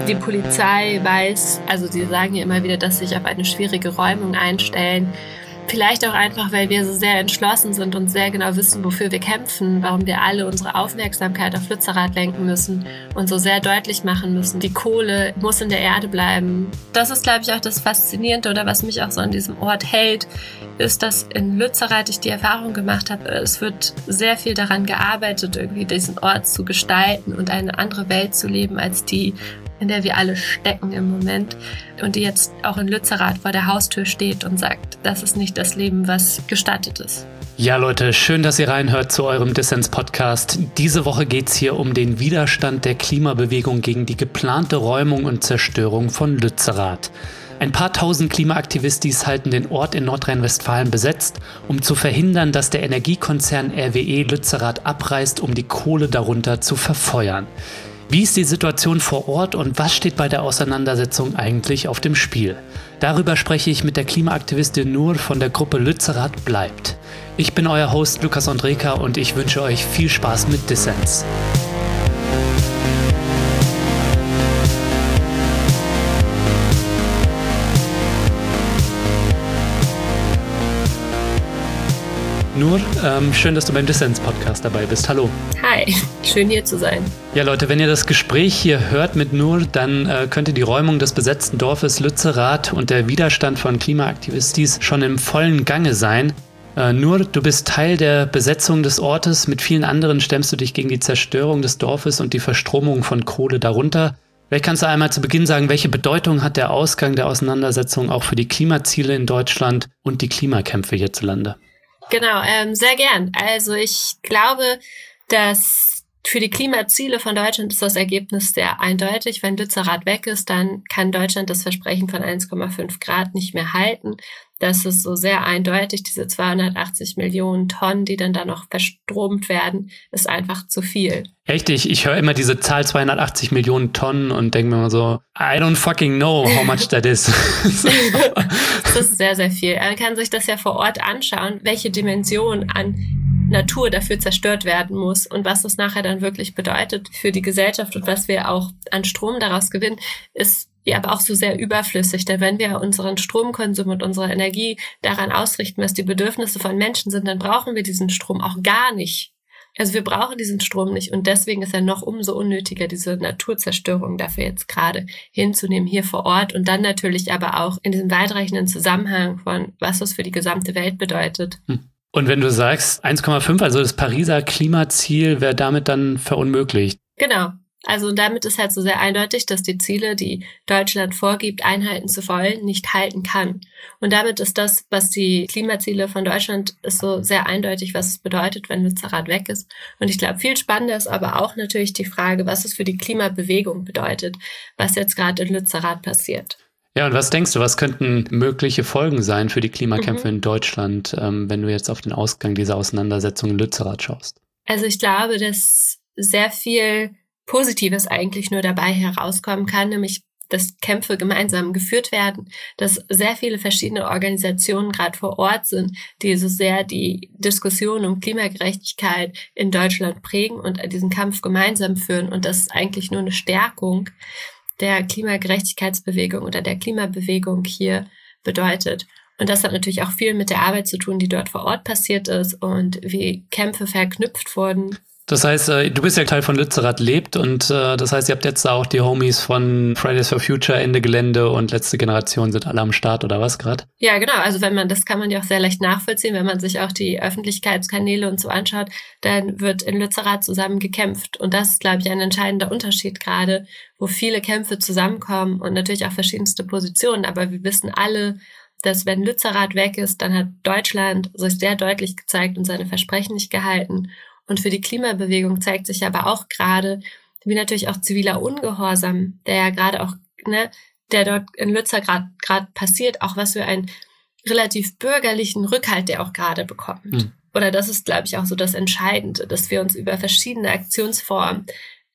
Die Polizei weiß, also sie sagen ja immer wieder, dass sie sich auf eine schwierige Räumung einstellen. Vielleicht auch einfach, weil wir so sehr entschlossen sind und sehr genau wissen, wofür wir kämpfen, warum wir alle unsere Aufmerksamkeit auf Lützerath lenken müssen und so sehr deutlich machen müssen, die Kohle muss in der Erde bleiben. Das ist, glaube ich, auch das Faszinierende oder was mich auch so an diesem Ort hält, ist, dass in Lützerath ich die Erfahrung gemacht habe, es wird sehr viel daran gearbeitet, irgendwie diesen Ort zu gestalten und eine andere Welt zu leben als die, in der wir alle stecken im Moment und die jetzt auch in Lützerath vor der Haustür steht und sagt, das ist nicht das Leben, was gestattet ist. Ja, Leute, schön, dass ihr reinhört zu eurem Dissens-Podcast. Diese Woche geht es hier um den Widerstand der Klimabewegung gegen die geplante Räumung und Zerstörung von Lützerath. Ein paar tausend Klimaaktivistis halten den Ort in Nordrhein-Westfalen besetzt, um zu verhindern, dass der Energiekonzern RWE Lützerath abreißt, um die Kohle darunter zu verfeuern. Wie ist die Situation vor Ort und was steht bei der Auseinandersetzung eigentlich auf dem Spiel? Darüber spreche ich mit der Klimaaktivistin Nur von der Gruppe Lützerath bleibt. Ich bin euer Host Lukas Andreka und ich wünsche euch viel Spaß mit Dissens. Nur, schön, dass du beim Dissens-Podcast dabei bist. Hallo. Hi, schön hier zu sein. Ja, Leute, wenn ihr das Gespräch hier hört mit Nur, dann könnte die Räumung des besetzten Dorfes Lützerath und der Widerstand von Klimaaktivistis schon im vollen Gange sein. Nur, du bist Teil der Besetzung des Ortes. Mit vielen anderen stemmst du dich gegen die Zerstörung des Dorfes und die Verstromung von Kohle darunter. Vielleicht kannst du einmal zu Beginn sagen, welche Bedeutung hat der Ausgang der Auseinandersetzung auch für die Klimaziele in Deutschland und die Klimakämpfe hierzulande? Genau, sehr gern. Also ich glaube, dass für die Klimaziele von Deutschland ist das Ergebnis sehr eindeutig. Wenn Lützerath weg ist, dann kann Deutschland das Versprechen von 1,5 Grad nicht mehr halten. Das ist so sehr eindeutig. Diese 280 Millionen Tonnen, die dann da noch verstromt werden, ist einfach zu viel. Echt? Ich höre immer diese Zahl 280 Millionen Tonnen und denke mir immer so, I don't fucking know how much that is. Das ist sehr, sehr viel. Man kann sich das ja vor Ort anschauen, welche Dimension an Natur dafür zerstört werden muss und was das nachher dann wirklich bedeutet für die Gesellschaft und was wir auch an Strom daraus gewinnen, ist ja aber auch so sehr überflüssig. Denn wenn wir unseren Stromkonsum und unsere Energie daran ausrichten, was die Bedürfnisse von Menschen sind, dann brauchen wir diesen Strom auch gar nicht. Also wir brauchen diesen Strom nicht und deswegen ist er noch umso unnötiger, diese Naturzerstörung dafür jetzt gerade hinzunehmen hier vor Ort und dann natürlich aber auch in diesem weitreichenden Zusammenhang von, was das für die gesamte Welt bedeutet. Und wenn du sagst 1,5, also das Pariser Klimaziel wäre damit dann verunmöglicht. Genau. Also damit ist halt so sehr eindeutig, dass die Ziele, die Deutschland vorgibt, einhalten zu wollen, nicht halten kann. Und damit ist das, was die Klimaziele von Deutschland ist, so sehr eindeutig, was es bedeutet, wenn Lützerath weg ist. Und ich glaube, viel spannender ist aber auch natürlich die Frage, was es für die Klimabewegung bedeutet, was jetzt gerade in Lützerath passiert. Ja, und was denkst du, was könnten mögliche Folgen sein für die Klimakämpfe in Deutschland, wenn du jetzt auf den Ausgang dieser Auseinandersetzung in Lützerath schaust? Also ich glaube, dass sehr viel Positives eigentlich nur dabei herauskommen kann, nämlich dass Kämpfe gemeinsam geführt werden, dass sehr viele verschiedene Organisationen gerade vor Ort sind, die so sehr die Diskussion um Klimagerechtigkeit in Deutschland prägen und diesen Kampf gemeinsam führen. Und das ist eigentlich nur eine Stärkung der Klimagerechtigkeitsbewegung oder der Klimabewegung hier bedeutet. Und das hat natürlich auch viel mit der Arbeit zu tun, die dort vor Ort passiert ist und wie Kämpfe verknüpft wurden. Das heißt, du bist ja Teil von Lützerath lebt und das heißt, ihr habt jetzt auch die Homies von Fridays for Future, Ende Gelände und Letzte Generation sind alle am Start oder was gerade? Ja, genau. Also das kann man ja auch sehr leicht nachvollziehen, wenn man sich auch die Öffentlichkeitskanäle und so anschaut, dann wird in Lützerath zusammen gekämpft. Und das ist, glaube ich, ein entscheidender Unterschied gerade, wo viele Kämpfe zusammenkommen und natürlich auch verschiedenste Positionen. Aber wir wissen alle, dass wenn Lützerath weg ist, dann hat Deutschland sich sehr deutlich gezeigt und seine Versprechen nicht gehalten. Und für die Klimabewegung zeigt sich aber auch gerade, wie natürlich auch ziviler Ungehorsam, der ja gerade auch, der dort in Lützerath gerade passiert, auch was für einen relativ bürgerlichen Rückhalt der auch gerade bekommt. Oder das ist, glaube ich, auch so das Entscheidende, dass wir uns über verschiedene Aktionsformen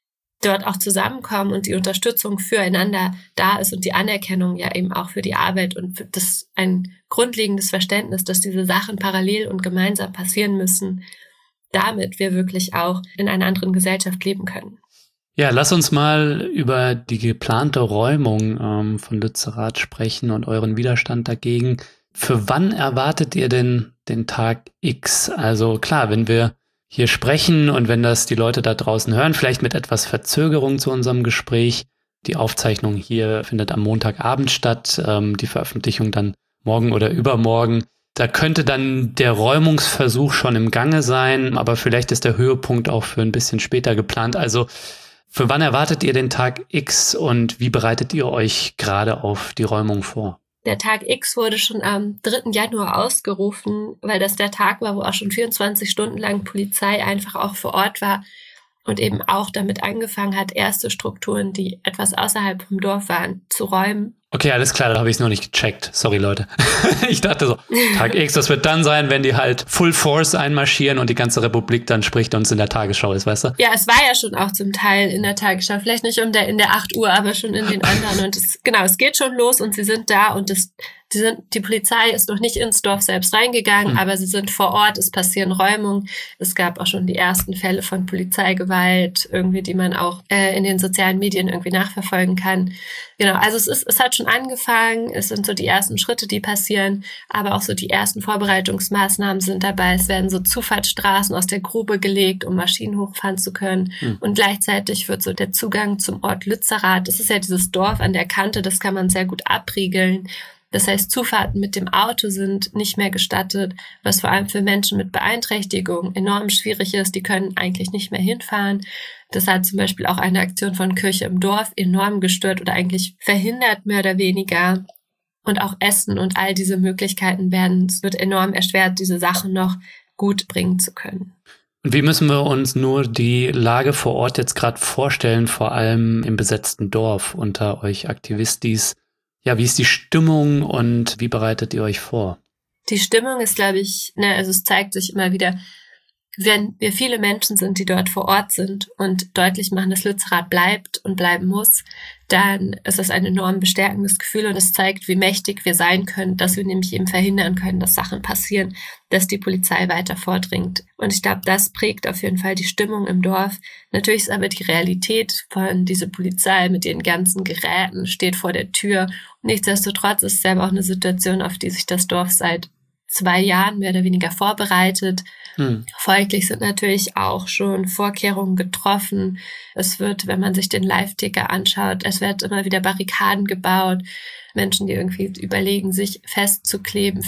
dort auch zusammenkommen und die Unterstützung füreinander da ist und die Anerkennung ja eben auch für die Arbeit und das ein grundlegendes Verständnis, dass diese Sachen parallel und gemeinsam passieren müssen, damit wir wirklich auch in einer anderen Gesellschaft leben können. Ja, lass uns mal über die geplante Räumung von Lützerath sprechen und euren Widerstand dagegen. Für wann erwartet ihr denn den Tag X? Also klar, wenn wir hier sprechen und wenn das die Leute da draußen hören, vielleicht mit etwas Verzögerung zu unserem Gespräch. Die Aufzeichnung hier findet am Montagabend statt, die Veröffentlichung dann morgen oder übermorgen. Da könnte dann der Räumungsversuch schon im Gange sein, aber vielleicht ist der Höhepunkt auch für ein bisschen später geplant. Also für wann erwartet ihr den Tag X und wie bereitet ihr euch gerade auf die Räumung vor? Der Tag X wurde schon am 3. Januar ausgerufen, weil das der Tag war, wo auch schon 24 Stunden lang Polizei einfach auch vor Ort war und eben auch damit angefangen hat, erste Strukturen, die etwas außerhalb vom Dorf waren, zu räumen. Okay, alles klar, da habe ich es noch nicht gecheckt. Sorry, Leute. Ich dachte so, Tag X, das wird dann sein, wenn die halt Full Force einmarschieren und die ganze Republik dann spricht und es in der Tagesschau ist, weißt du? Ja, es war ja schon auch zum Teil in der Tagesschau, vielleicht nicht in der 8 Uhr, aber schon in den anderen. Und es geht schon los und sie sind da und die Polizei ist noch nicht ins Dorf selbst reingegangen, aber sie sind vor Ort, es passieren Räumungen. Es gab auch schon die ersten Fälle von Polizeigewalt, irgendwie, die man auch in den sozialen Medien irgendwie nachverfolgen kann. Genau, also es hat schon angefangen, es sind so die ersten Schritte, die passieren, aber auch so die ersten Vorbereitungsmaßnahmen sind dabei. Es werden so Zufahrtsstraßen aus der Grube gelegt, um Maschinen hochfahren zu können. Und gleichzeitig wird so der Zugang zum Ort Lützerath, das ist ja dieses Dorf an der Kante, das kann man sehr gut abriegeln. Das heißt, Zufahrten mit dem Auto sind nicht mehr gestattet, was vor allem für Menschen mit Beeinträchtigung enorm schwierig ist. Die können eigentlich nicht mehr hinfahren. Das hat zum Beispiel auch eine Aktion von Kirche im Dorf enorm gestört oder eigentlich verhindert, mehr oder weniger. Und auch Essen und all diese Möglichkeiten es wird enorm erschwert, diese Sachen noch gut bringen zu können. Und wie müssen wir uns nur die Lage vor Ort jetzt gerade vorstellen, vor allem im besetzten Dorf unter euch Aktivistis? Ja, wie ist die Stimmung und wie bereitet ihr euch vor? Die Stimmung ist, glaube ich, also es zeigt sich immer wieder, wenn wir viele Menschen sind, die dort vor Ort sind und deutlich machen, dass Lützerath bleibt und bleiben muss, dann ist das ein enorm bestärkendes Gefühl und es zeigt, wie mächtig wir sein können, dass wir nämlich eben verhindern können, dass Sachen passieren, dass die Polizei weiter vordringt. Und ich glaube, das prägt auf jeden Fall die Stimmung im Dorf. Natürlich ist aber die Realität von dieser Polizei mit den ganzen Geräten steht vor der Tür. Nichtsdestotrotz ist es selber auch eine Situation, auf die sich das Dorf seit 2 Jahren mehr oder weniger vorbereitet. Folglich sind natürlich auch schon Vorkehrungen getroffen. Es wird, wenn man sich den Live-Ticker anschaut, es wird immer wieder Barrikaden gebaut. Menschen, die irgendwie überlegen, sich festzukleben,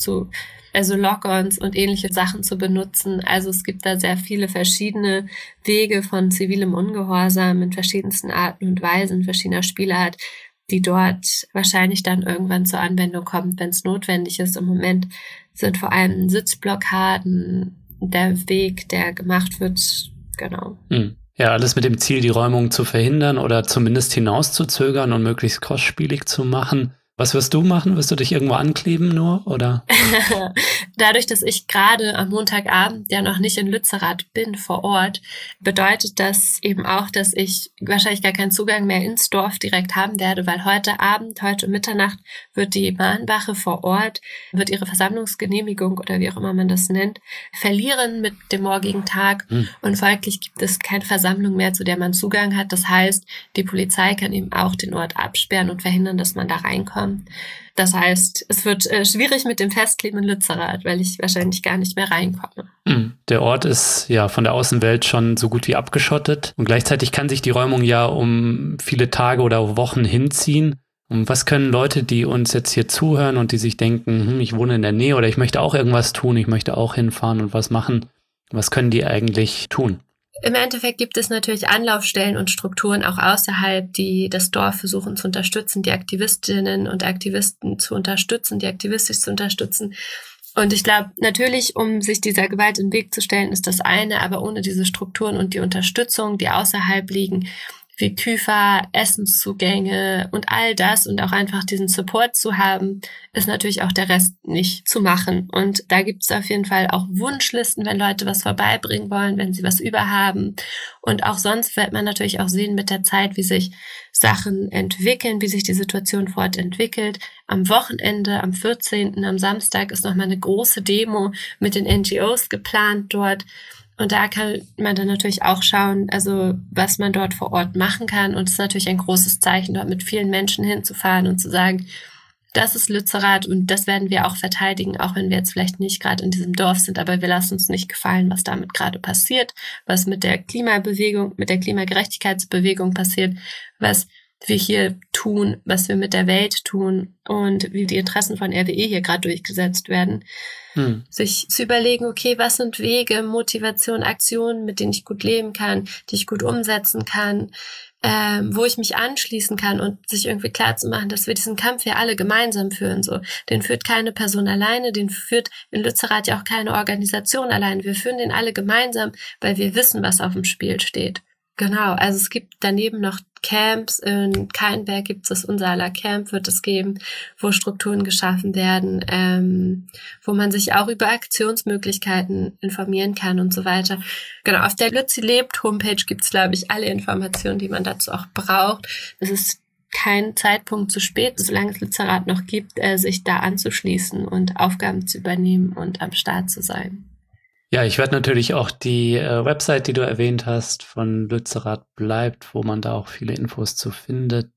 also Lock-ons und ähnliche Sachen zu benutzen. Also es gibt da sehr viele verschiedene Wege von zivilem Ungehorsam in verschiedensten Arten und Weisen, verschiedener Spielart, die dort wahrscheinlich dann irgendwann zur Anwendung kommt, wenn es notwendig ist. Im Moment sind vor allem Sitzblockaden der Weg, der gemacht wird, genau. Ja, alles mit dem Ziel, die Räumung zu verhindern oder zumindest hinauszuzögern und möglichst kostspielig zu machen. Was wirst du machen? Wirst du dich irgendwo ankleben nur, oder? Dadurch, dass ich gerade am Montagabend ja noch nicht in Lützerath bin vor Ort, bedeutet das eben auch, dass ich wahrscheinlich gar keinen Zugang mehr ins Dorf direkt haben werde, weil heute Mitternacht wird die Mahnwache vor Ort, wird ihre Versammlungsgenehmigung oder wie auch immer man das nennt, verlieren mit dem morgigen Tag und folglich gibt es keine Versammlung mehr, zu der man Zugang hat. Das heißt, die Polizei kann eben auch den Ort absperren und verhindern, dass man da reinkommt. Das heißt, es wird schwierig mit dem Festkleben in Lützerath, weil ich wahrscheinlich gar nicht mehr reinkomme. Der Ort ist ja von der Außenwelt schon so gut wie abgeschottet und gleichzeitig kann sich die Räumung ja um viele Tage oder Wochen hinziehen. Und was können Leute, die uns jetzt hier zuhören und die sich denken, ich wohne in der Nähe oder ich möchte auch irgendwas tun, ich möchte auch hinfahren und was machen, was können die eigentlich tun? Im Endeffekt gibt es natürlich Anlaufstellen und Strukturen auch außerhalb, die das Dorf versuchen zu unterstützen, die Aktivistinnen und Aktivisten zu unterstützen, die aktivistisch zu unterstützen. Und ich glaube, natürlich, um sich dieser Gewalt in den Weg zu stellen, ist das eine, aber ohne diese Strukturen und die Unterstützung, die außerhalb liegen, wie Küfer, Essenszugänge und all das und auch einfach diesen Support zu haben, ist natürlich auch der Rest nicht zu machen. Und da gibt es auf jeden Fall auch Wunschlisten, wenn Leute was vorbeibringen wollen, wenn sie was überhaben. Und auch sonst wird man natürlich auch sehen mit der Zeit, wie sich Sachen entwickeln, wie sich die Situation fortentwickelt. Am Wochenende, am 14., am Samstag ist nochmal eine große Demo mit den NGOs geplant dort. Und da kann man dann natürlich auch schauen, also was man dort vor Ort machen kann. Und es ist natürlich ein großes Zeichen, dort mit vielen Menschen hinzufahren und zu sagen, das ist Lützerath und das werden wir auch verteidigen, auch wenn wir jetzt vielleicht nicht gerade in diesem Dorf sind, aber wir lassen uns nicht gefallen, was damit gerade passiert, was mit der Klimabewegung, mit der Klimagerechtigkeitsbewegung passiert, was wir hier tun, was wir mit der Welt tun und wie die Interessen von RWE hier gerade durchgesetzt werden. Sich zu überlegen, okay, was sind Wege, Motivation, Aktionen, mit denen ich gut leben kann, die ich gut umsetzen kann, wo ich mich anschließen kann und sich irgendwie klar zu machen, dass wir diesen Kampf ja alle gemeinsam führen. So, den führt keine Person alleine, den führt in Lützerath ja auch keine Organisation allein. Wir führen den alle gemeinsam, weil wir wissen, was auf dem Spiel steht. Genau, also es gibt daneben noch Camps, in Keinberg gibt es das Unsaler Camp, wird es geben, wo Strukturen geschaffen werden, wo man sich auch über Aktionsmöglichkeiten informieren kann und so weiter. Genau, auf der Lützi lebt Homepage gibt es, glaube ich, alle Informationen, die man dazu auch braucht. Es ist kein Zeitpunkt zu spät, solange es Lützerath noch gibt, sich da anzuschließen und Aufgaben zu übernehmen und am Start zu sein. Ja, ich werde natürlich auch die Website, die du erwähnt hast, von Lützerath bleibt, wo man da auch viele Infos zu findet,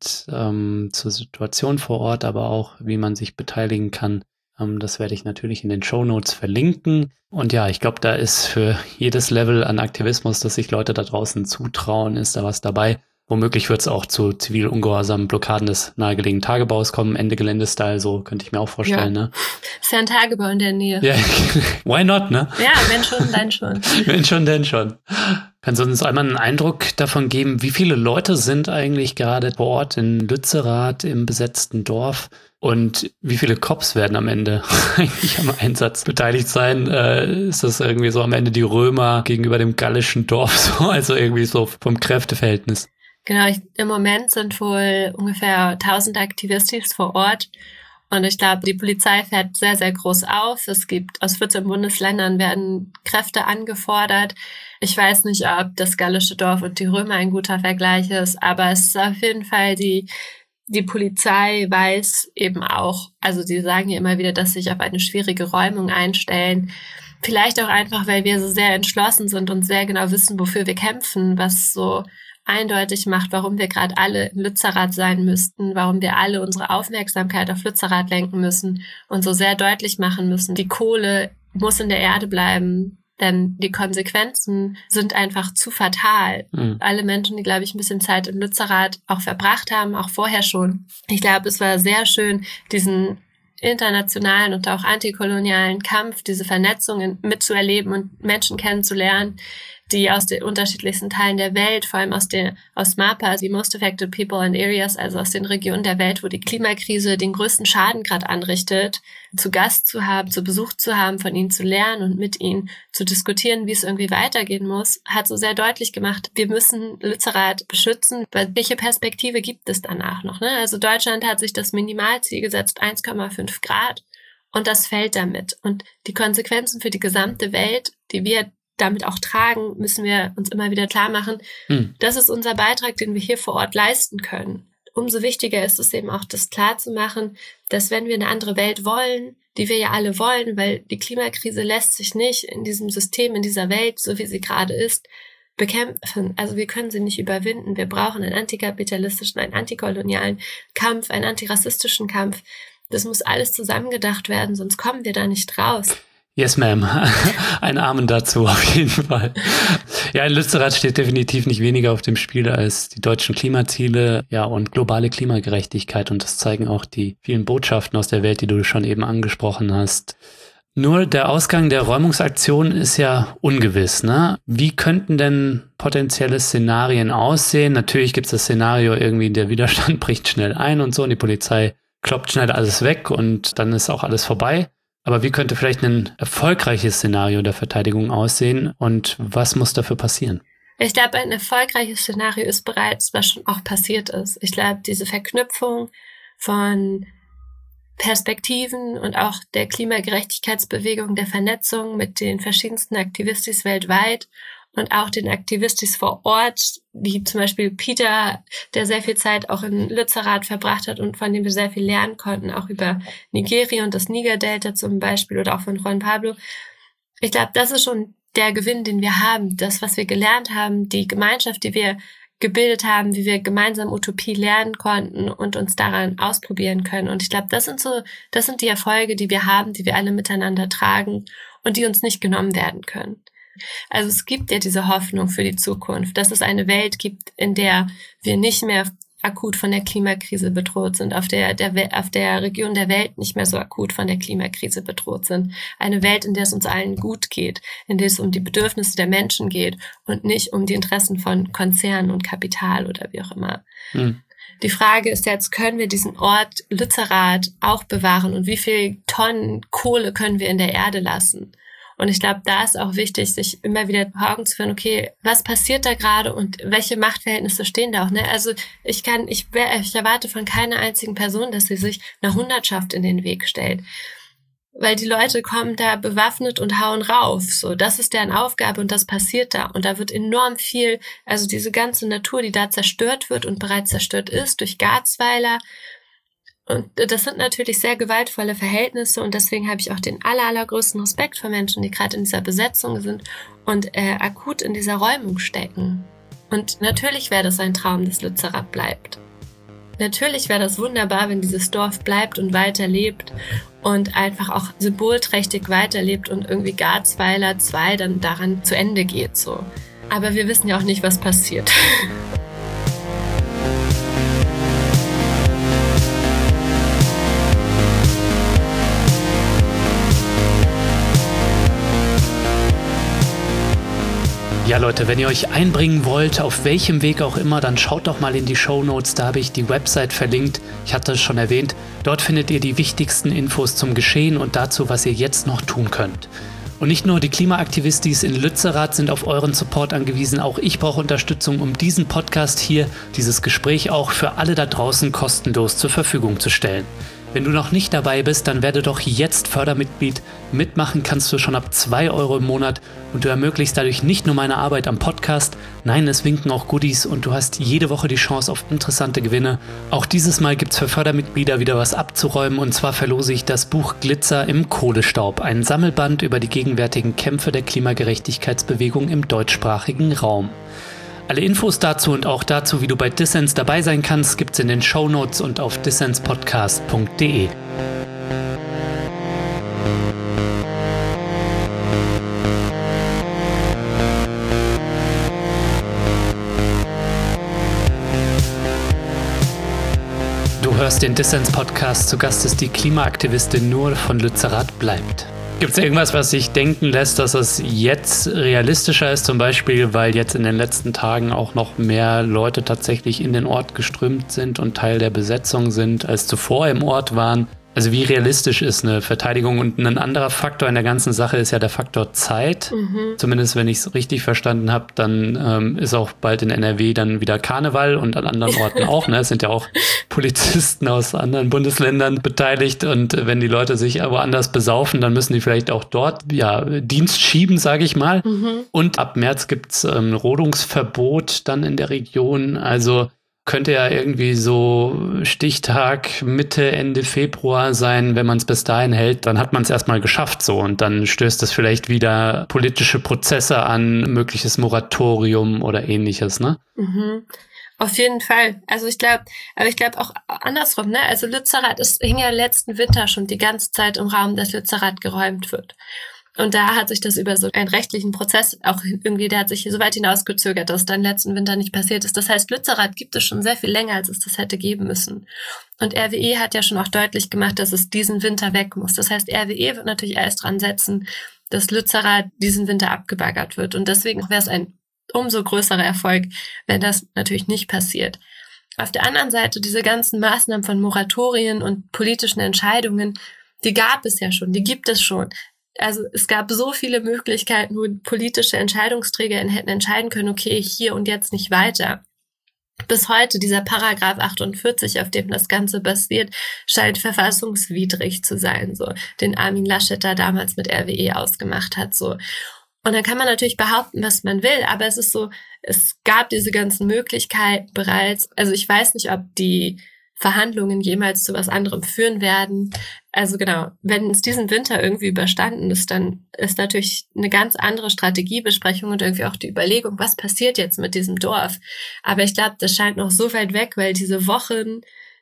zur Situation vor Ort, aber auch, wie man sich beteiligen kann. Das werde ich natürlich in den Shownotes verlinken. Und ja, ich glaube, da ist für jedes Level an Aktivismus, das sich Leute da draußen zutrauen, ist da was dabei. Womöglich wird es auch zu zivil-ungehorsamen Blockaden des nahegelegenen Tagebaus kommen, Ende Gelände-Style, so könnte ich mir auch vorstellen, ne? Ist ja ein Tagebau in der Nähe. Ja, why not, ne? Ja, wenn schon, dann schon. Wenn schon, denn schon. Kannst du uns einmal einen Eindruck davon geben, wie viele Leute sind eigentlich gerade vor Ort in Lützerath im besetzten Dorf und wie viele Cops werden am Ende eigentlich am Einsatz beteiligt sein? Ist das irgendwie so am Ende die Römer gegenüber dem gallischen Dorf, so, also irgendwie so vom Kräfteverhältnis? Genau, im Moment sind wohl ungefähr 1000 Aktivistis vor Ort und ich glaube, die Polizei fährt sehr, sehr groß auf. Es gibt aus 14 Bundesländern werden Kräfte angefordert. Ich weiß nicht, ob das gallische Dorf und die Römer ein guter Vergleich ist, aber es ist auf jeden Fall die Polizei weiß eben auch, also sie sagen ja immer wieder, dass sie sich auf eine schwierige Räumung einstellen. Vielleicht auch einfach, weil wir so sehr entschlossen sind und sehr genau wissen, wofür wir kämpfen, was so eindeutig macht, warum wir gerade alle in Lützerath sein müssten, warum wir alle unsere Aufmerksamkeit auf Lützerath lenken müssen und so sehr deutlich machen müssen, die Kohle muss in der Erde bleiben, denn die Konsequenzen sind einfach zu fatal. Alle Menschen, die, glaube ich, ein bisschen Zeit in Lützerath auch verbracht haben, auch vorher schon. Ich glaube, es war sehr schön, diesen internationalen und auch antikolonialen Kampf, diese Vernetzungen mitzuerleben und Menschen kennenzulernen, die aus den unterschiedlichsten Teilen der Welt, vor allem aus MAPA, die Most Affected People and Areas, also aus den Regionen der Welt, wo die Klimakrise den größten Schaden gerade anrichtet, zu Gast zu haben, zu Besuch zu haben, von ihnen zu lernen und mit ihnen zu diskutieren, wie es irgendwie weitergehen muss, hat so sehr deutlich gemacht, wir müssen Lützerath beschützen. Welche Perspektive gibt es danach noch? Ne? Also Deutschland hat sich das Minimalziel gesetzt, 1,5 Grad, und das fällt damit. Und die Konsequenzen für die gesamte Welt, die wir damit auch tragen, müssen wir uns immer wieder klar machen, das ist unser Beitrag, den wir hier vor Ort leisten können. Umso wichtiger ist es eben auch, das klar zu machen, dass wenn wir eine andere Welt wollen, die wir ja alle wollen, weil die Klimakrise lässt sich nicht in diesem System, in dieser Welt, so wie sie gerade ist, bekämpfen. Also wir können sie nicht überwinden. Wir brauchen einen antikapitalistischen, einen antikolonialen Kampf, einen antirassistischen Kampf. Das muss alles zusammengedacht werden, sonst kommen wir da nicht raus. Yes, ma'am. Ein Amen dazu auf jeden Fall. Ja, in Lützerath steht definitiv nicht weniger auf dem Spiel als die deutschen Klimaziele, ja, und globale Klimagerechtigkeit. Und das zeigen auch die vielen Botschaften aus der Welt, die du schon eben angesprochen hast. Nur der Ausgang der Räumungsaktion ist ja ungewiss, ne? Wie könnten denn potenzielle Szenarien aussehen? Natürlich gibt es das Szenario, irgendwie der Widerstand bricht schnell ein und so und die Polizei kloppt schnell alles weg und dann ist auch alles vorbei. Aber wie könnte vielleicht ein erfolgreiches Szenario der Verteidigung aussehen und was muss dafür passieren? Ich glaube, ein erfolgreiches Szenario ist bereits, was schon auch passiert ist. Ich glaube, diese Verknüpfung von Perspektiven und auch der Klimagerechtigkeitsbewegung, der Vernetzung mit den verschiedensten Aktivistis weltweit und auch den Aktivistis vor Ort, wie zum Beispiel Peter, der sehr viel Zeit auch in Lützerath verbracht hat und von dem wir sehr viel lernen konnten, auch über Nigeria und das Niger-Delta zum Beispiel oder auch von Juan Pablo. Ich glaube, das ist schon der Gewinn, den wir haben, das, was wir gelernt haben, die Gemeinschaft, die wir gebildet haben, wie wir gemeinsam Utopie lernen konnten und uns daran ausprobieren können. Und ich glaube, das sind die Erfolge, die wir haben, die wir alle miteinander tragen und die uns nicht genommen werden können. Also es gibt ja diese Hoffnung für die Zukunft, dass es eine Welt gibt, in der wir nicht mehr akut von der Klimakrise bedroht sind, auf der Region der Welt nicht mehr so akut von der Klimakrise bedroht sind. Eine Welt, in der es uns allen gut geht, in der es um die Bedürfnisse der Menschen geht und nicht um die Interessen von Konzernen und Kapital oder wie auch immer. Die Frage ist jetzt, können wir diesen Ort Lützerath auch bewahren und wie viel Tonnen Kohle können wir in der Erde lassen? Und ich glaube, da ist auch wichtig, sich immer wieder vor Augen zu führen, okay, was passiert da gerade und welche Machtverhältnisse stehen da auch, ne? Also ich erwarte von keiner einzigen Person, dass sie sich einer Hundertschaft in den Weg stellt. Weil die Leute kommen da bewaffnet und hauen rauf, so. Das ist deren Aufgabe und das passiert da. Und da wird enorm viel, also diese ganze Natur, die da zerstört wird und bereits zerstört ist durch Garzweiler. Und das sind natürlich sehr gewaltvolle Verhältnisse und deswegen habe ich auch den allergrößten Respekt vor Menschen, die gerade in dieser Besetzung sind und akut in dieser Räumung stecken. Und natürlich wäre das ein Traum, dass Lützerath bleibt. Natürlich wäre das wunderbar, wenn dieses Dorf bleibt und weiterlebt und einfach auch symbolträchtig weiterlebt und irgendwie Garzweiler 2 dann daran zu Ende geht, so. Aber wir wissen ja auch nicht, was passiert. Ja Leute, wenn ihr euch einbringen wollt, auf welchem Weg auch immer, dann schaut doch mal in die Shownotes, da habe ich die Website verlinkt. Ich hatte es schon erwähnt, dort findet ihr die wichtigsten Infos zum Geschehen und dazu, was ihr jetzt noch tun könnt. Und nicht nur die Klimaaktivistis in Lützerath sind auf euren Support angewiesen, auch ich brauche Unterstützung, um diesen Podcast hier, dieses Gespräch auch für alle da draußen kostenlos zur Verfügung zu stellen. Wenn du noch nicht dabei bist, dann werde doch jetzt Fördermitglied. Mitmachen kannst du schon ab 2 € im Monat und du ermöglichst dadurch nicht nur meine Arbeit am Podcast, nein, es winken auch Goodies und du hast jede Woche die Chance auf interessante Gewinne. Auch dieses Mal gibt's für Fördermitglieder wieder was abzuräumen und zwar verlose ich das Buch Glitzer im Kohlestaub, ein Sammelband über die gegenwärtigen Kämpfe der Klimagerechtigkeitsbewegung im deutschsprachigen Raum. Alle Infos dazu und auch dazu, wie du bei Dissens dabei sein kannst, gibt's in den Shownotes und auf dissenspodcast.de. Du hörst den Dissens-Podcast, zu Gast ist die Klimaaktivistin Nur von Lützerath bleibt. Gibt es irgendwas, was sich denken lässt, dass es jetzt realistischer ist, zum Beispiel, weil jetzt in den letzten Tagen auch noch mehr Leute tatsächlich in den Ort geströmt sind und Teil der Besetzung sind, als zuvor im Ort waren? Also wie realistisch ist eine Verteidigung? Und ein anderer Faktor in der ganzen Sache ist ja der Faktor Zeit. Zumindest wenn ich es richtig verstanden habe, dann ist auch bald in NRW dann wieder Karneval und an anderen Orten auch. Ne? Es sind ja auch Polizisten aus anderen Bundesländern beteiligt und wenn die Leute sich woanders besaufen, dann müssen die vielleicht auch dort Dienst schieben, sage ich mal. Und ab März gibt's Rodungsverbot dann in der Region. Also könnte ja irgendwie so Stichtag Mitte, Ende Februar sein. Wenn man es bis dahin hält, dann hat man es erstmal geschafft so und dann stößt es vielleicht wieder politische Prozesse an, mögliches Moratorium oder ähnliches, ne? Auf jeden Fall. Also ich glaube auch andersrum, ne? Also Lützerath hing ja letzten Winter schon die ganze Zeit im Raum, dass Lützerath geräumt wird. Und da hat sich das über so einen rechtlichen Prozess auch irgendwie, der hat sich so weit hinausgezögert, dass dann letzten Winter nicht passiert ist. Das heißt, Lützerath gibt es schon sehr viel länger, als es das hätte geben müssen. Und RWE hat ja schon auch deutlich gemacht, dass es diesen Winter weg muss. Das heißt, RWE wird natürlich erst dran setzen, dass Lützerath diesen Winter abgebaggert wird. Und deswegen wäre es ein umso größerer Erfolg, wenn das natürlich nicht passiert. Auf der anderen Seite, diese ganzen Maßnahmen von Moratorien und politischen Entscheidungen, die gab es ja schon, die gibt es schon. Also es gab so viele Möglichkeiten, wo politische Entscheidungsträger hätten entscheiden können, okay, hier und jetzt nicht weiter. Bis heute, dieser Paragraph 48, auf dem das Ganze basiert, scheint verfassungswidrig zu sein, so, den Armin Laschet da damals mit RWE ausgemacht hat, so. Und dann kann man natürlich behaupten, was man will, aber es ist so, es gab diese ganzen Möglichkeiten bereits. Also ich weiß nicht, ob die Verhandlungen jemals zu was anderem führen werden. Also genau, wenn es diesen Winter irgendwie überstanden ist, dann ist natürlich eine ganz andere Strategiebesprechung und irgendwie auch die Überlegung, was passiert jetzt mit diesem Dorf. Aber ich glaube, das scheint noch so weit weg, weil diese Wochen,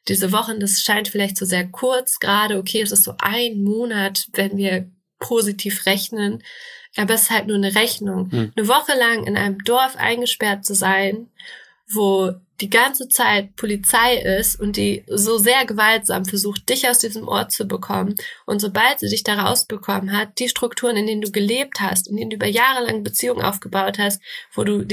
das scheint vielleicht so sehr kurz gerade. Okay, es ist so ein Monat, wenn wir positiv rechnen. Aber es ist halt nur eine Rechnung. Eine Woche lang in einem Dorf eingesperrt zu sein, wo die ganze Zeit Polizei ist und die so sehr gewaltsam versucht, dich aus diesem Ort zu bekommen. Und sobald sie dich da rausbekommen hat, die Strukturen, in denen du gelebt hast, in denen du über Jahre lang Beziehungen aufgebaut hast, wo du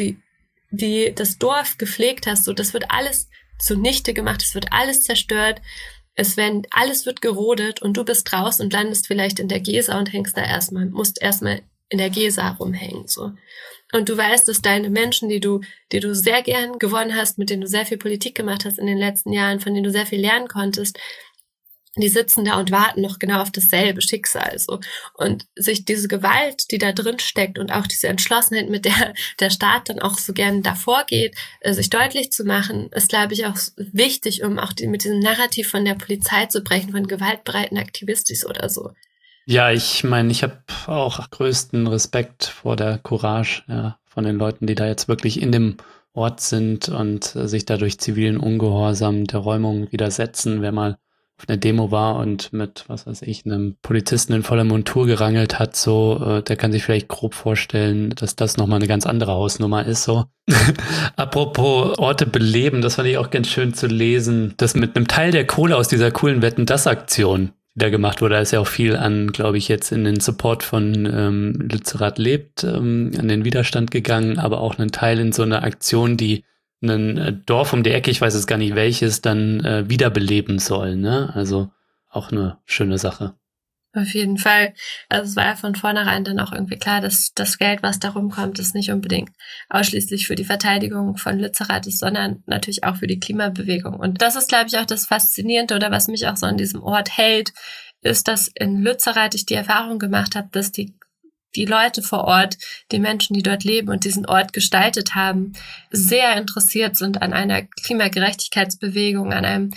das Dorf gepflegt hast, so, das wird alles zunichte gemacht, es wird alles zerstört, alles wird gerodet und du bist raus und landest vielleicht in der Gesa und musst erstmal in der Gesa rumhängen, so. Und du weißt, dass deine Menschen, die du sehr gern gewonnen hast, mit denen du sehr viel Politik gemacht hast in den letzten Jahren, von denen du sehr viel lernen konntest, die sitzen da und warten noch genau auf dasselbe Schicksal, so. Und sich diese Gewalt, die da drin steckt und auch diese Entschlossenheit, mit der Staat dann auch so gern davor geht, sich deutlich zu machen, ist, glaube ich, auch wichtig, um auch mit diesem Narrativ von der Polizei zu brechen, von gewaltbereiten Aktivistis oder so. Ja, ich meine, ich habe auch größten Respekt vor der Courage, ja, von den Leuten, die da jetzt wirklich in dem Ort sind und sich dadurch zivilen Ungehorsam der Räumung widersetzen. Wer mal auf einer Demo war und mit, was weiß ich, einem Polizisten in voller Montur gerangelt hat, so, der kann sich vielleicht grob vorstellen, dass das nochmal eine ganz andere Hausnummer ist, so. Apropos Orte beleben, das fand ich auch ganz schön zu lesen, dass mit einem Teil der Kohle aus dieser coolen Wetten-dass-Aktion, die da gemacht wurde, da ist ja auch viel an, glaube ich, jetzt in den Support von Lützerath lebt, an den Widerstand gegangen, aber auch einen Teil in so einer Aktion, die ein Dorf um die Ecke, ich weiß jetzt gar nicht welches, dann wiederbeleben soll, ne? Also auch eine schöne Sache. Auf jeden Fall. Also es war ja von vornherein dann auch irgendwie klar, dass das Geld, was da rumkommt, ist nicht unbedingt ausschließlich für die Verteidigung von Lützerath ist, sondern natürlich auch für die Klimabewegung. Und das ist, glaube ich, auch das Faszinierende oder was mich auch so an diesem Ort hält, ist, dass in Lützerath ich die Erfahrung gemacht habe, dass die Leute vor Ort, die Menschen, die dort leben und diesen Ort gestaltet haben, sehr interessiert sind an einer Klimagerechtigkeitsbewegung, an einem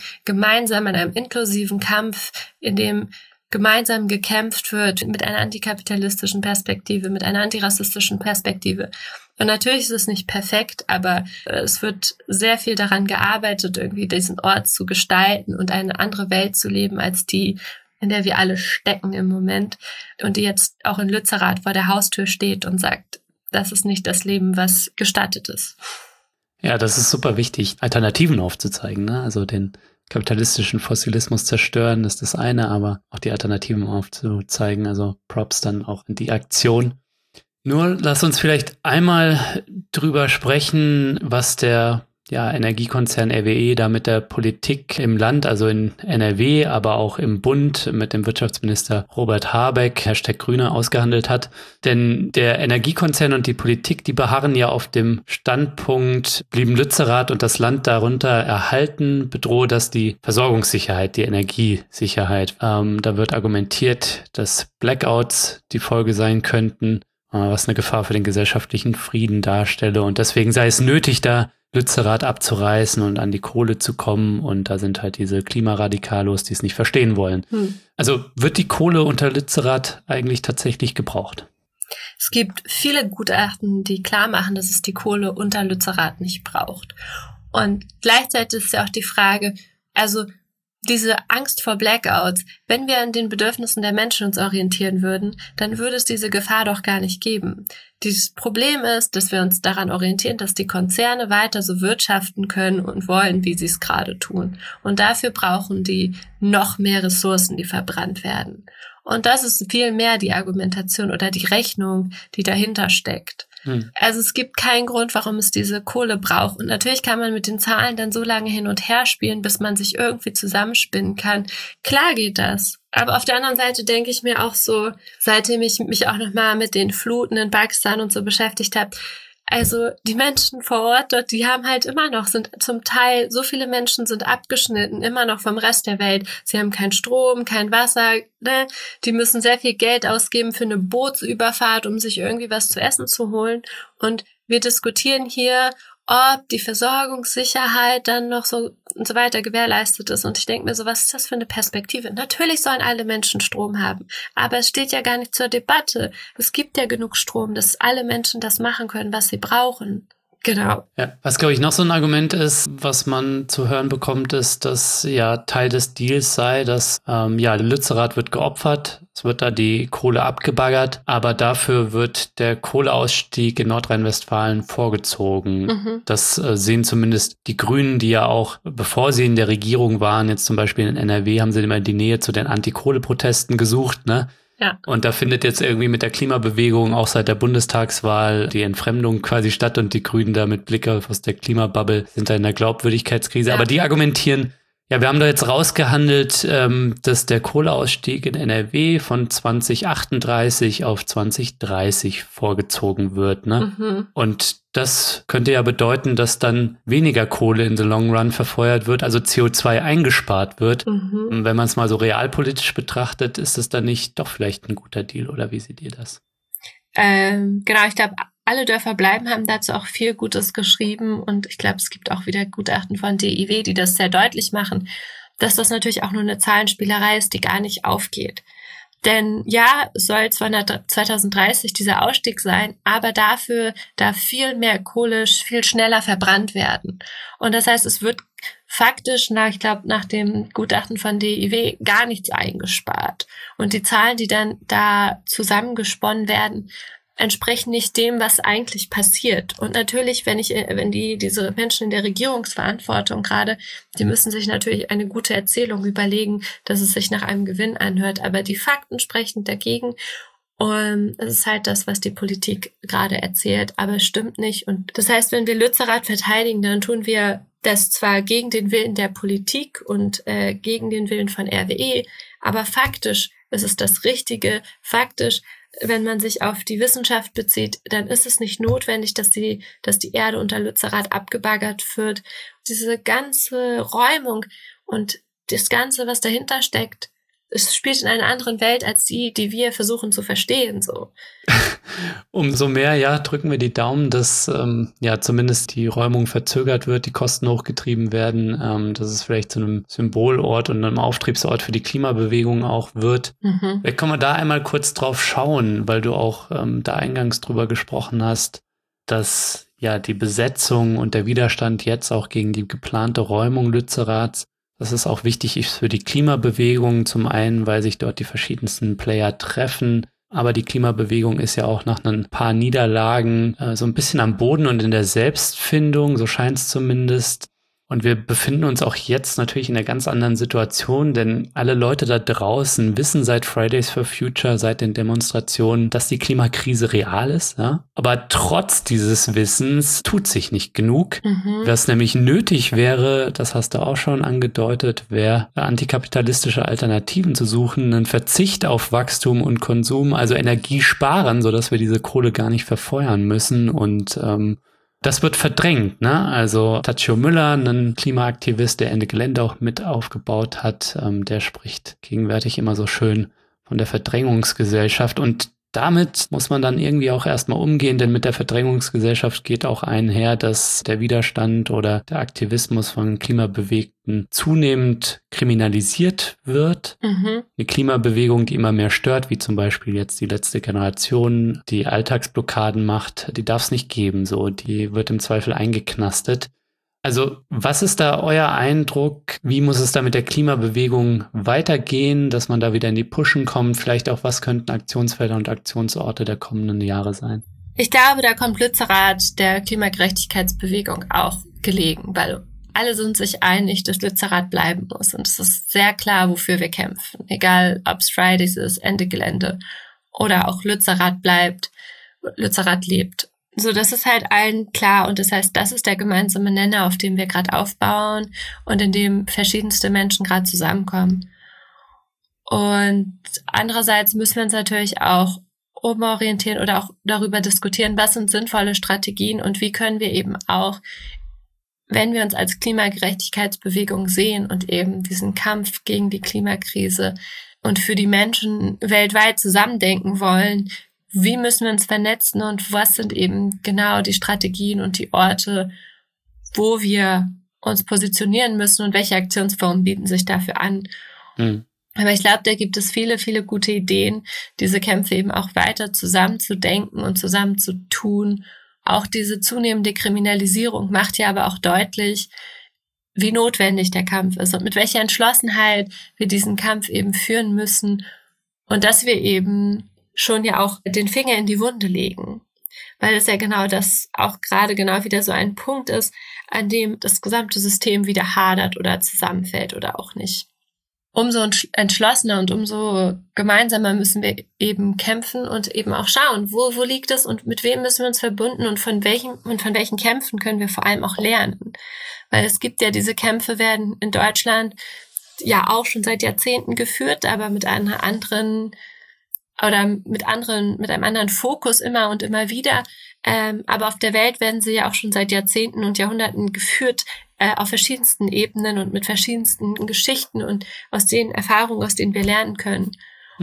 inklusiven Kampf, in dem gemeinsam gekämpft wird mit einer antikapitalistischen Perspektive, mit einer antirassistischen Perspektive. Und natürlich ist es nicht perfekt, aber es wird sehr viel daran gearbeitet, irgendwie diesen Ort zu gestalten und eine andere Welt zu leben als die, in der wir alle stecken im Moment und die jetzt auch in Lützerath vor der Haustür steht und sagt, das ist nicht das Leben, was gestattet ist. Ja, das ist super wichtig, Alternativen aufzuzeigen, ne? Also den kapitalistischen Fossilismus zerstören, ist das eine, aber auch die Alternativen aufzuzeigen, also Props dann auch in die Aktion. Nur lass uns vielleicht einmal drüber sprechen, was der Energiekonzern RWE da mit der Politik im Land, also in NRW, aber auch im Bund mit dem Wirtschaftsminister Robert Habeck, #Grüne, ausgehandelt hat. Denn der Energiekonzern und die Politik, die beharren ja auf dem Standpunkt, blieben Lützerath und das Land darunter erhalten, bedrohe das die Versorgungssicherheit, die Energiesicherheit. Da wird argumentiert, dass Blackouts die Folge sein könnten, was eine Gefahr für den gesellschaftlichen Frieden darstelle. Und deswegen sei es nötig, da Lützerath abzureißen und an die Kohle zu kommen. Und da sind halt diese Klimaradikalos, die es nicht verstehen wollen. Also wird die Kohle unter Lützerath eigentlich tatsächlich gebraucht? Es gibt viele Gutachten, die klar machen, dass es die Kohle unter Lützerath nicht braucht. Und gleichzeitig ist ja auch die Frage, also diese Angst vor Blackouts, wenn wir an den Bedürfnissen der Menschen uns orientieren würden, dann würde es diese Gefahr doch gar nicht geben. Dieses Problem ist, dass wir uns daran orientieren, dass die Konzerne weiter so wirtschaften können und wollen, wie sie es gerade tun. Und dafür brauchen die noch mehr Ressourcen, die verbrannt werden. Und das ist viel mehr die Argumentation oder die Rechnung, die dahinter steckt. Also es gibt keinen Grund, warum es diese Kohle braucht. Und natürlich kann man mit den Zahlen dann so lange hin und her spielen, bis man sich irgendwie zusammenspinnen kann. Klar geht das. Aber auf der anderen Seite denke ich mir auch so, seitdem ich mich auch nochmal mit den Fluten in Pakistan und so beschäftigt habe, also die Menschen vor Ort dort, die haben halt immer noch, sind zum Teil, so viele Menschen sind abgeschnitten, immer noch vom Rest der Welt. Sie haben keinen Strom, kein Wasser, ne? Die müssen sehr viel Geld ausgeben für eine Bootsüberfahrt, um sich irgendwie was zu essen zu holen. Und wir diskutieren hier, ob die Versorgungssicherheit dann noch so und so weiter gewährleistet ist. Und ich denke mir so, was ist das für eine Perspektive? Natürlich sollen alle Menschen Strom haben, aber es steht ja gar nicht zur Debatte. Es gibt ja genug Strom, dass alle Menschen das machen können, was sie brauchen. Genau. Ja, was, glaube ich, noch so ein Argument ist, was man zu hören bekommt, ist, dass ja Teil des Deals sei, dass Lützerath wird geopfert, es wird da die Kohle abgebaggert, aber dafür wird der Kohleausstieg in Nordrhein-Westfalen vorgezogen. Mhm. Das sehen zumindest die Grünen, die ja auch, bevor sie in der Regierung waren, jetzt zum Beispiel in NRW, haben sie immer die Nähe zu den Anti-Kohle-Protesten gesucht, ne? Ja. Und da findet jetzt irgendwie mit der Klimabewegung auch seit der Bundestagswahl die Entfremdung quasi statt und die Grünen da mit Blick aus der Klimabubble sind da in der Glaubwürdigkeitskrise. Ja. Aber die argumentieren, ja, wir haben da jetzt rausgehandelt, dass der Kohleausstieg in NRW von 2038 auf 2030 vorgezogen wird, ne? Mhm. Und das könnte ja bedeuten, dass dann weniger Kohle in the long run verfeuert wird, also CO2 eingespart wird. Mhm. Und wenn man es mal so realpolitisch betrachtet, ist es dann nicht doch vielleicht ein guter Deal, oder wie seht ihr das? Genau, ich glaube, alle Dörfer bleiben haben dazu auch viel Gutes geschrieben und ich glaube, es gibt auch wieder Gutachten von DIW, die das sehr deutlich machen, dass das natürlich auch nur eine Zahlenspielerei ist, die gar nicht aufgeht. Denn ja, es soll 2030 dieser Ausstieg sein, aber dafür darf viel mehr Kohle viel schneller verbrannt werden. Und das heißt, es wird faktisch nach dem Gutachten von DIW gar nichts eingespart. Und die Zahlen, die dann da zusammengesponnen werden, entsprechen nicht dem, was eigentlich passiert. Und natürlich, wenn diese Menschen in der Regierungsverantwortung gerade, die müssen sich natürlich eine gute Erzählung überlegen, dass es sich nach einem Gewinn anhört. Aber die Fakten sprechen dagegen. Und es ist halt das, was die Politik gerade erzählt, aber es stimmt nicht. Und das heißt, wenn wir Lützerath verteidigen, dann tun wir das zwar gegen den Willen der Politik und gegen den Willen von RWE, aber faktisch ist es das Richtige. Faktisch, wenn man sich auf die Wissenschaft bezieht, dann ist es nicht notwendig, dass die Erde unter Lützerath abgebaggert wird. Diese ganze Räumung und das Ganze, was dahinter steckt, es spielt in einer anderen Welt als die wir versuchen zu verstehen, so. Umso mehr, ja, drücken wir die Daumen, dass zumindest die Räumung verzögert wird, die Kosten hochgetrieben werden, dass es vielleicht zu einem Symbolort und einem Auftriebsort für die Klimabewegung auch wird. Mhm. Vielleicht können wir da einmal kurz drauf schauen, weil du auch da eingangs drüber gesprochen hast, dass ja die Besetzung und der Widerstand jetzt auch gegen die geplante Räumung Lützeraths, dass es auch wichtig ist für die Klimabewegung, zum einen, weil sich dort die verschiedensten Player treffen, aber die Klimabewegung ist ja auch nach ein paar Niederlagen so ein bisschen am Boden und in der Selbstfindung, so scheint es zumindest. Und wir befinden uns auch jetzt natürlich in einer ganz anderen Situation, denn alle Leute da draußen wissen seit Fridays for Future, seit den Demonstrationen, dass die Klimakrise real ist. Ja? Aber trotz dieses Wissens tut sich nicht genug. Mhm. Was nämlich nötig wäre, das hast du auch schon angedeutet, wäre antikapitalistische Alternativen zu suchen, einen Verzicht auf Wachstum und Konsum, also Energie sparen, sodass wir diese Kohle gar nicht verfeuern müssen und das wird verdrängt, ne? Also Tadzio Müller, ein Klimaaktivist, der Ende Gelände auch mit aufgebaut hat, der spricht gegenwärtig immer so schön von der Verdrängungsgesellschaft. Und damit muss man dann irgendwie auch erstmal umgehen, denn mit der Verdrängungsgesellschaft geht auch einher, dass der Widerstand oder der Aktivismus von Klimabewegten zunehmend kriminalisiert wird. Mhm. Eine Klimabewegung, die immer mehr stört, wie zum Beispiel jetzt die letzte Generation, die Alltagsblockaden macht, die darf es nicht geben, so, die wird im Zweifel eingeknastet. Also, was ist da euer Eindruck? Wie muss es da mit der Klimabewegung weitergehen, dass man da wieder in die Pushen kommt? Vielleicht auch, was könnten Aktionsfelder und Aktionsorte der kommenden Jahre sein? Ich glaube, da kommt Lützerath der Klimagerechtigkeitsbewegung auch gelegen, weil alle sind sich einig, dass Lützerath bleiben muss. Und es ist sehr klar, wofür wir kämpfen. Egal, ob es Fridays ist, Ende Gelände oder auch Lützerath bleibt, Lützerath lebt. So, das ist halt allen klar und das heißt, das ist der gemeinsame Nenner, auf dem wir gerade aufbauen und in dem verschiedenste Menschen gerade zusammenkommen. Und andererseits müssen wir uns natürlich auch umorientieren oder auch darüber diskutieren, was sind sinnvolle Strategien und wie können wir eben auch, wenn wir uns als Klimagerechtigkeitsbewegung sehen und eben diesen Kampf gegen die Klimakrise und für die Menschen weltweit zusammendenken wollen, wie müssen wir uns vernetzen und was sind eben genau die Strategien und die Orte, wo wir uns positionieren müssen und welche Aktionsformen bieten sich dafür an. Aber ich glaube, da gibt es viele, viele gute Ideen, diese Kämpfe eben auch weiter zusammenzudenken und zusammen zu tun. Auch diese zunehmende Kriminalisierung macht ja aber auch deutlich, wie notwendig der Kampf ist und mit welcher Entschlossenheit wir diesen Kampf eben führen müssen und dass wir eben schon ja auch den Finger in die Wunde legen. Weil es ja genau das auch gerade genau wieder so ein Punkt ist, an dem das gesamte System wieder hadert oder zusammenfällt oder auch nicht. Umso entschlossener und umso gemeinsamer müssen wir eben kämpfen und eben auch schauen, wo liegt es und mit wem müssen wir uns verbunden und von welchen Kämpfen können wir vor allem auch lernen. Weil es gibt ja diese Kämpfe werden in Deutschland ja auch schon seit Jahrzehnten geführt, aber mit einer anderen oder mit einem anderen Fokus immer und immer wieder. Aber auf der Welt werden sie ja auch schon seit Jahrzehnten und Jahrhunderten geführt, auf verschiedensten Ebenen und mit verschiedensten Geschichten und aus den Erfahrungen, aus denen wir lernen können.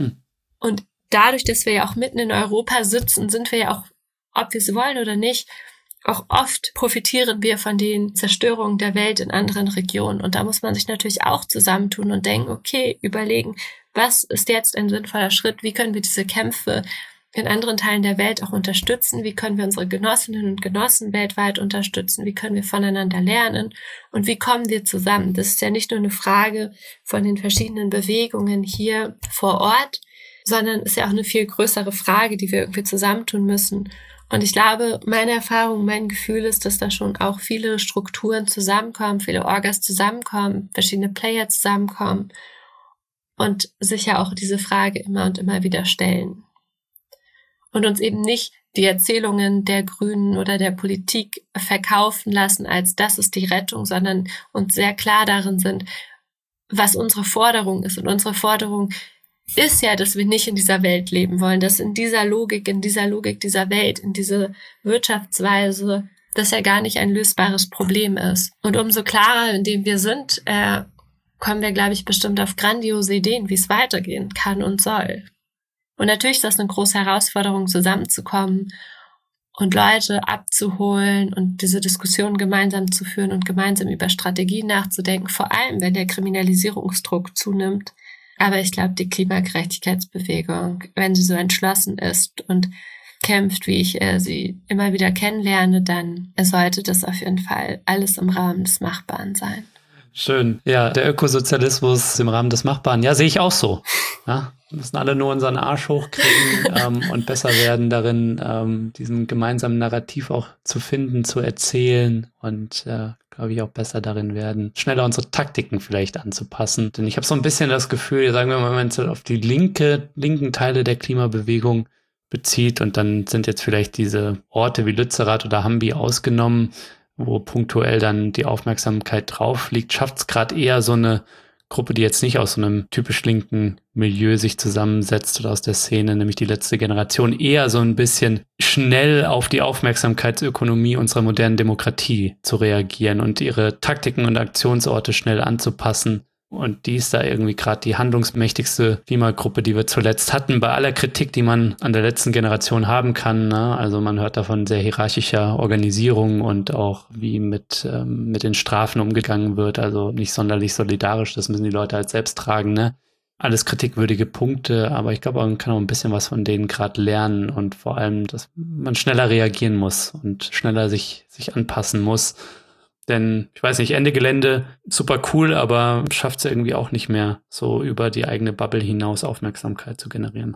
Und dadurch, dass wir ja auch mitten in Europa sitzen, sind wir ja auch, ob wir es wollen oder nicht, auch oft profitieren wir von den Zerstörungen der Welt in anderen Regionen. Und da muss man sich natürlich auch zusammentun und denken, okay, überlegen, was ist jetzt ein sinnvoller Schritt? Wie können wir diese Kämpfe in anderen Teilen der Welt auch unterstützen? Wie können wir unsere Genossinnen und Genossen weltweit unterstützen? Wie können wir voneinander lernen? Und wie kommen wir zusammen? Das ist ja nicht nur eine Frage von den verschiedenen Bewegungen hier vor Ort, sondern ist ja auch eine viel größere Frage, die wir irgendwie zusammentun müssen. Und ich glaube, meine Erfahrung, mein Gefühl ist, dass da schon auch viele Strukturen zusammenkommen, viele Orgas zusammenkommen, verschiedene Player zusammenkommen und sich ja auch diese Frage immer und immer wieder stellen. Und uns eben nicht die Erzählungen der Grünen oder der Politik verkaufen lassen, als das ist die Rettung, sondern uns sehr klar darin sind, was unsere Forderung ist. Und unsere Forderung ist ja, dass wir nicht in dieser Welt leben wollen, dass in dieser Logik dieser Welt, in dieser Wirtschaftsweise, das ja gar nicht ein lösbares Problem ist. Und umso klarer, in dem wir sind, kommen wir, glaube ich, bestimmt auf grandiose Ideen, wie es weitergehen kann und soll. Und natürlich ist das eine große Herausforderung, zusammenzukommen und Leute abzuholen und diese Diskussion gemeinsam zu führen und gemeinsam über Strategien nachzudenken, vor allem, wenn der Kriminalisierungsdruck zunimmt. Aber ich glaube, die Klimagerechtigkeitsbewegung, wenn sie so entschlossen ist und kämpft, wie ich sie immer wieder kennenlerne, dann sollte das auf jeden Fall alles im Rahmen des Machbaren sein. Schön. Ja, der Ökosozialismus im Rahmen des Machbaren. Ja, sehe ich auch so. Ja, wir müssen alle nur unseren Arsch hochkriegen und besser werden darin, diesen gemeinsamen Narrativ auch zu finden, zu erzählen und glaube ich, auch besser darin werden, schneller unsere Taktiken vielleicht anzupassen. Denn ich habe so ein bisschen das Gefühl, sagen wir mal, wenn man auf die linken Teile der Klimabewegung bezieht und dann sind jetzt vielleicht diese Orte wie Lützerath oder Hambi ausgenommen, wo punktuell dann die Aufmerksamkeit drauf liegt, schafft es gerade eher so eine Gruppe, die jetzt nicht aus so einem typisch linken Milieu sich zusammensetzt oder aus der Szene, nämlich die letzte Generation, eher so ein bisschen schnell auf die Aufmerksamkeitsökonomie unserer modernen Demokratie zu reagieren und ihre Taktiken und Aktionsorte schnell anzupassen. Und die ist da irgendwie gerade die handlungsmächtigste Klimagruppe, die wir zuletzt hatten, bei aller Kritik, die man an der letzten Generation haben kann. Ne? Also man hört davon sehr hierarchischer Organisierung und auch wie mit den Strafen umgegangen wird. Also nicht sonderlich solidarisch, das müssen die Leute halt selbst tragen. Ne? Alles kritikwürdige Punkte, aber ich glaube, man kann auch ein bisschen was von denen gerade lernen und vor allem, dass man schneller reagieren muss und schneller sich anpassen muss. Denn, ich weiß nicht, Ende Gelände, super cool, aber schafft es irgendwie auch nicht mehr, so über die eigene Bubble hinaus Aufmerksamkeit zu generieren.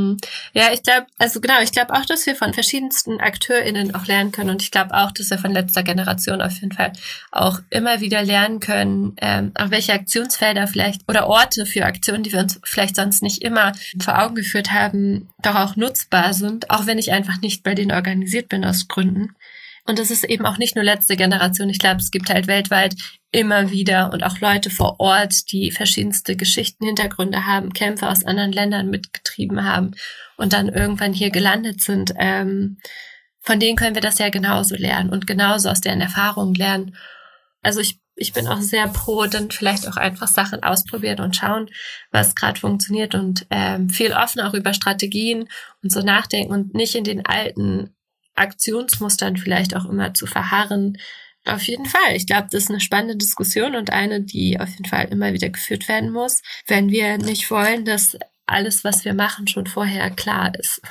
Ja, ich glaube auch, dass wir von verschiedensten AkteurInnen auch lernen können. Und ich glaube auch, dass wir von letzter Generation auf jeden Fall auch immer wieder lernen können, auch welche Aktionsfelder vielleicht oder Orte für Aktionen, die wir uns vielleicht sonst nicht immer vor Augen geführt haben, doch auch nutzbar sind, auch wenn ich einfach nicht bei denen organisiert bin aus Gründen. Und das ist eben auch nicht nur letzte Generation. Ich glaube, es gibt halt weltweit immer wieder und auch Leute vor Ort, die verschiedenste Geschichten, Hintergründe haben, Kämpfe aus anderen Ländern mitgetrieben haben und dann irgendwann hier gelandet sind. Von denen können wir das ja genauso lernen und genauso aus deren Erfahrungen lernen. Also ich bin auch sehr pro, dann vielleicht auch einfach Sachen ausprobieren und schauen, was gerade funktioniert und viel offen auch über Strategien und so nachdenken und nicht in den alten Aktionsmustern vielleicht auch immer zu verharren, Auf jeden Fall. Ich glaube, das ist eine spannende Diskussion und eine, die auf jeden Fall immer wieder geführt werden muss, wenn wir nicht wollen, dass alles, was wir machen, schon vorher klar ist.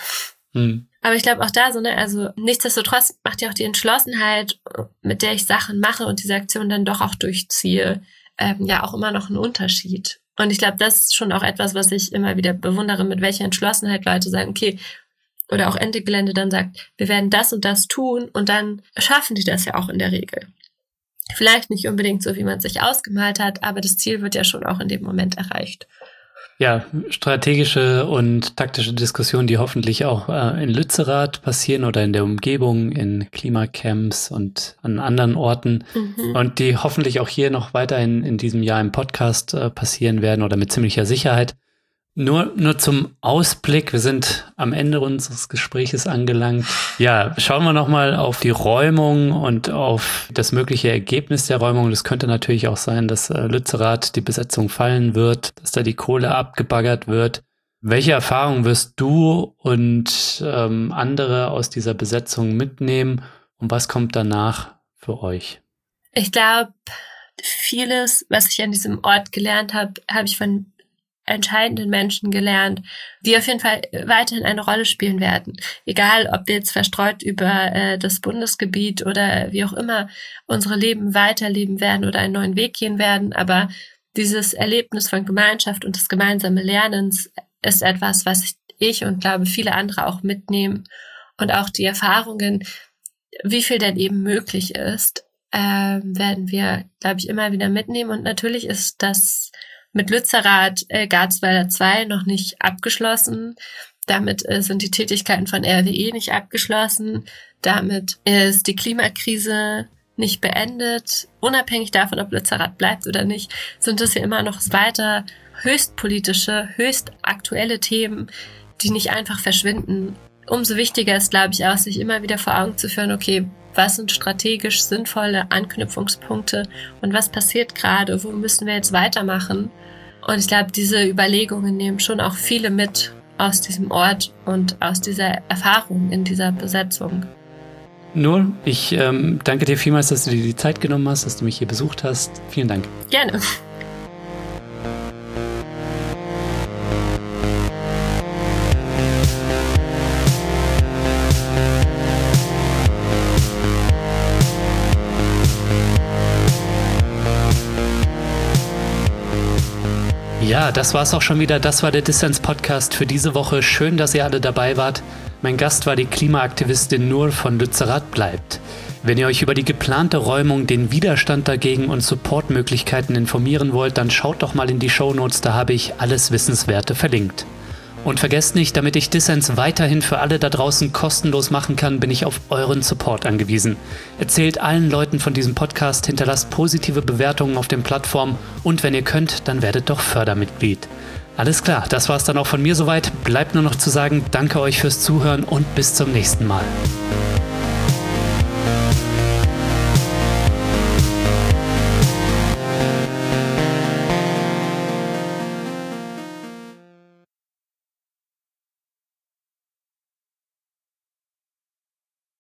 Aber ich glaube auch da so, also nichtsdestotrotz macht ja auch die Entschlossenheit, mit der ich Sachen mache und diese Aktion dann doch auch durchziehe, ja auch immer noch einen Unterschied. Und ich glaube, das ist schon auch etwas, was ich immer wieder bewundere, mit welcher Entschlossenheit Leute sagen, okay, oder auch Ende Gelände dann sagt, wir werden das und das tun und dann schaffen die das ja auch in der Regel. Vielleicht nicht unbedingt so, wie man es sich ausgemalt hat, aber das Ziel wird ja schon auch in dem Moment erreicht. Ja, strategische und taktische Diskussionen, die hoffentlich auch in Lützerath passieren oder in der Umgebung, in Klimacamps und an anderen Orten und die hoffentlich auch hier noch weiterhin in diesem Jahr im Podcast passieren werden oder mit ziemlicher Sicherheit. Nur zum Ausblick, wir sind am Ende unseres Gespräches angelangt. Ja, schauen wir nochmal auf die Räumung und auf das mögliche Ergebnis der Räumung. Das könnte natürlich auch sein, dass Lützerath die Besetzung fallen wird, dass da die Kohle abgebaggert wird. Welche Erfahrungen wirst du und andere aus dieser Besetzung mitnehmen und was kommt danach für euch? Ich glaube, vieles, was ich an diesem Ort gelernt habe, habe ich von entscheidenden Menschen gelernt, die auf jeden Fall weiterhin eine Rolle spielen werden. Egal, ob wir jetzt verstreut über das Bundesgebiet oder wie auch immer unsere Leben weiterleben werden oder einen neuen Weg gehen werden. Aber dieses Erlebnis von Gemeinschaft und des gemeinsamen Lernens ist etwas, was ich und glaube viele andere auch mitnehmen. Und auch die Erfahrungen, wie viel denn eben möglich ist, werden wir, glaube ich, immer wieder mitnehmen. Und natürlich ist das mit Lützerath Garzweiler 2 noch nicht abgeschlossen. Damit sind die Tätigkeiten von RWE nicht abgeschlossen. Damit ist die Klimakrise nicht beendet. Unabhängig davon, ob Lützerath bleibt oder nicht, sind es ja immer noch weiter höchst politische, höchst aktuelle Themen, die nicht einfach verschwinden. Umso wichtiger ist, glaube ich, auch, sich immer wieder vor Augen zu führen, okay, was sind strategisch sinnvolle Anknüpfungspunkte und was passiert gerade, wo müssen wir jetzt weitermachen? Und ich glaube, diese Überlegungen nehmen schon auch viele mit aus diesem Ort und aus dieser Erfahrung in dieser Besetzung. Nur, ich danke dir vielmals, dass du dir die Zeit genommen hast, dass du mich hier besucht hast. Vielen Dank. Gerne. Ja, das war's auch schon wieder. Das war der Dissens-Podcast für diese Woche. Schön, dass ihr alle dabei wart. Mein Gast war die Klimaaktivistin Nur von Lützerath bleibt. Wenn ihr euch über die geplante Räumung, den Widerstand dagegen und Supportmöglichkeiten informieren wollt, dann schaut doch mal in die Shownotes, da habe ich alles Wissenswerte verlinkt. Und vergesst nicht, damit ich Dissens weiterhin für alle da draußen kostenlos machen kann, bin ich auf euren Support angewiesen. Erzählt allen Leuten von diesem Podcast, hinterlasst positive Bewertungen auf den Plattformen und wenn ihr könnt, dann werdet doch Fördermitglied. Alles klar, das war's dann auch von mir soweit. Bleibt nur noch zu sagen, danke euch fürs Zuhören und bis zum nächsten Mal.